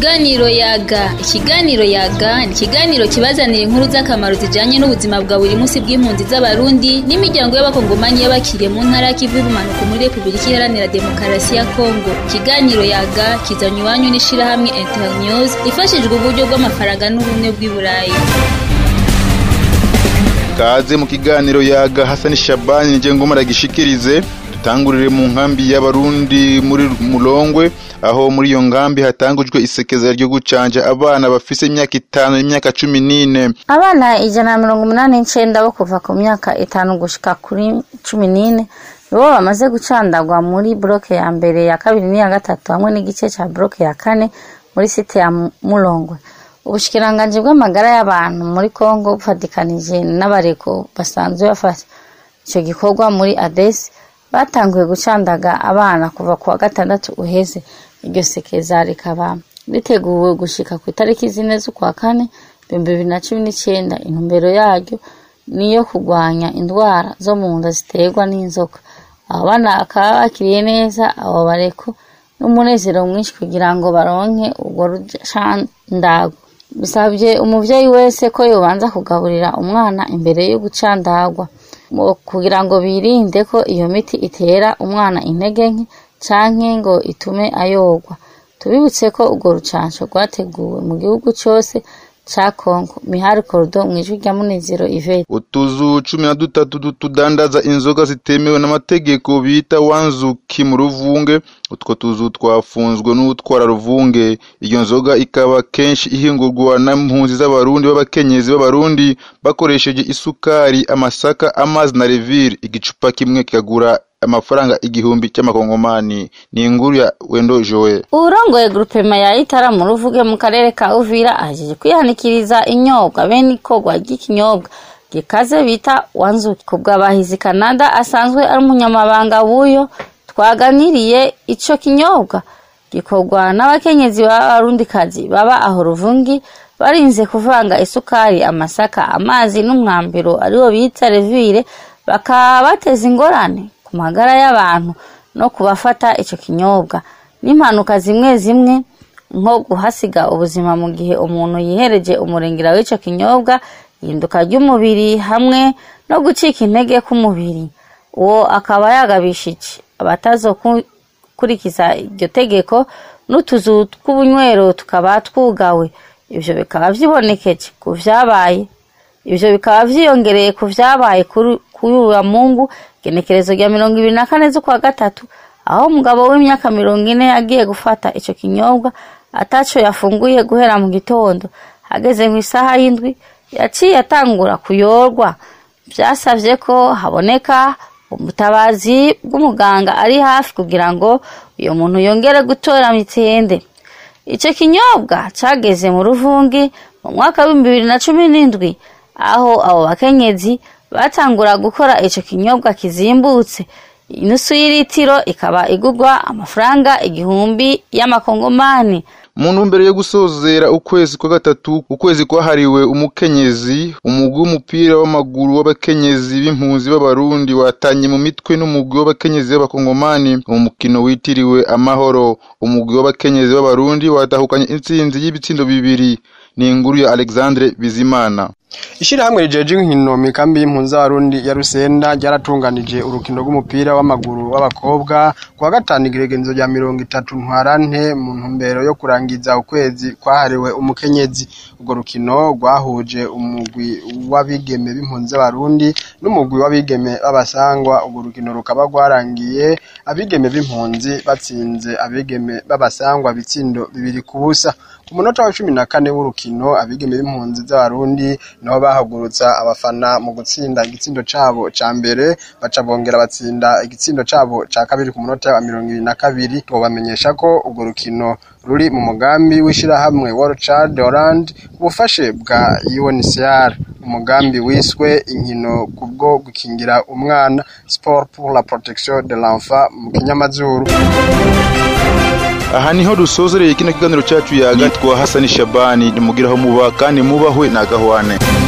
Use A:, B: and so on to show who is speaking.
A: Ikiganiro Yaga ni ikiganiro kibazanira inkuru z'akamaro zijanye n'ubuzima bwa buri munsi bw'impunzi z'abarundi n'imiryango y'abakongomani y'abakiriye mu ntara y'Kivu y'ubumanuko muri Republika Iharanira Demokarasi ya Kongo. Ikiganiro Yaga kizanywe iwanyu n'ishirahamwe Internews ifashijwe uburyo bw'amafaranga n'ubumwe bw'i Burayi.
B: Kaze mu kiganiro Yaga, Hassan Shabani nije ngoma ragishikirize. Tangurire mu nkambi y'abarundi muri Mulongwe, aho muri iyo nkambi hatangujwe isekeza ryo gucanja abana bafise imyaka 5 n'imyaka 14.
C: Abana 189 bo kuva ku myaka 5 gushika kuri 14 bo bamaze gucandagwa muri bloke ya mbere, ya kabiri n'iya gatatu hamwe n'igice ca bloke ya 4 muri site ya Mulongwe. Ubushikiranganje bw'amagara y'abantu muri Kongo bufatikanije n'abareko basanzwe bafasha ico gikorwa muri Adesi batanguye gucandaga abana kuva ku wa gatandatu uheze. Iryo sekeza rikaba riteguwe gushika ku itariki 4 z'ukwa 4 2019. Intumbero yaryo niyo kugwanya indwara zo mu nda ziterwa n'inzoka. Abana akaba bakiriye neza abo bareko n'umunezero mwinshi kugira ngo baronke ubwo rucandago. Bisabye umuvyeyi wese ko yobanza kugaburira umwana imbere yo gucandagwa kugira ngo birinde ko iyo miti itera umwana intege nke canke ngo itume ayogwa. Tubibutse ko urwo rucanco rwateguwe mu gihugu cyose ca Kongo. Mihari Kordo mwijwi rya Munezero Yvette.
B: Utuzu 13 tudandaza inzoga zitemewe n'amategeko bita wanzuki mu Ruvunge. Utwo tuzu twafunzwe n'utwara Ruvunge. Iyo nzoga ikaba kenshi ihingurwa n'impunzi z'abarundi b'abakenyezi b'abarundi bakoresheje isukari, amasaka, amazi na revire. Igicupa kimwe kigagura amafaranga 1000 cy'amakongomani. Ni inkuru ya Wendo Joe.
C: Urongoye groupement ya Itara mu Ruvuge mu karere ka Uvira ajeje kwihanikiriza inyobwa bene ikogwa ry'ikinyobwa gikaze bita wanzuki. Kubw'abahizi Canada asanzwe ari umunyamabanga wuyo twaganiriye ico kinyobwa gikorwa n'abakenyezi b'abarundikazi baba aho Ruvungi barinze kuvanga isukari, amasaka, amazi n'umwambiro ariwo bita revire, bakabateza ingorane ku magara y'abantu no kubafata ico kinyobwa n'impanuka zimwe nko guhasiga ubuzima mu gihe umuntu yihereje umurengera w'ico kinyobwa, ihinduka ry'umubiri hamwe no gucika intege k'umubiri. Uwo akaba yagabishije abatazokurikisa iryo tegeko n'utuzu tw'ubunywero tukaba twugawe. Ivyo bikaba vyibonekeje ku vyabaye. Ivyo bikaba vyiyongereye ku vyabaye kuri uwa Mungu genekerezo rya 24 z'ukwa gatatu, aho umugabo w'imyaka 40 yagiye gufata ico kinyobwa ataco yafunguye guhera mu gitondo. Hageze mu isaha y'indwi yaciye atangura kuyorwa. Vyasavye ko haboneka umutabazi bw'umuganga ari hafi kugira ngo uyo muntu yongere gutora mitende. Ico kinyobwa cageze mu Ruvungi mu mwaka wa 2017, aho abo bakenyezi batangura gukora ico kinyobwa kizimbutse. Inusu y'ilitiro ikaba igurwa amafaranga 1000 y'amakongomani.
B: Mu ntumbero yo gusozera ukwezi kwa gatatu, ukwezi kwahariwe umukenyezi, umugwi w'umupira w'amaguru w'abakenyezi b'impunzi b'abarundi watanye mu mitwe n'umugwi w'abakenyezi b'abakongomani mu mukino witiriwe amahoro. Umugwi w'abakenyezi b'abarundi watahukanye intsinzi y'ibitsindo 2. Ni inkuru ya Alexandre Bizimana.
D: Ishirahamwe rijeje inkino mikambi y'impunzi z'abarundi ya Rusenda ryaratunganije urukino rw'umupira w'amaguru w'abakobwa kwa gatanu igeregenzo rya 30 ntwarante mu ntumbero yo kurangiza ukwezi kwahariwe umukenyezi. Urwo rukino rwahuje umugwi w'abigeme b'impunzi z'abarundi n'umugwi w'abigeme b'abasangwa. Urwo rukino rukaba rwarangiye abigeme b'impunzi batsinze abigeme b'abasangwa bitsindo 2-0. Ku munota wa 14 w'urukino abigeme b'impunzi z'abarundi nabo bahagurutsa abafana mu gutsinda igitsindo cabo ca mbere, baca bongera batsinda igitsindo cabo ca kabiri ku munota wa 22. Tubamenyesha ko urwo rukino ruri mu mugambi w'ishirahamwe World Child Holland ubufashe bwa UNHCR, umugambi wiswe inkino kubwo gukingira umwana, Sport pour la protection de l'enfant mu kinyamazuru.
B: Aha niho dusozereye kino kiganiro cyacu Yaga. Twa Hassan Shabani nimugiraho muba kandi mubahwe na gahwane.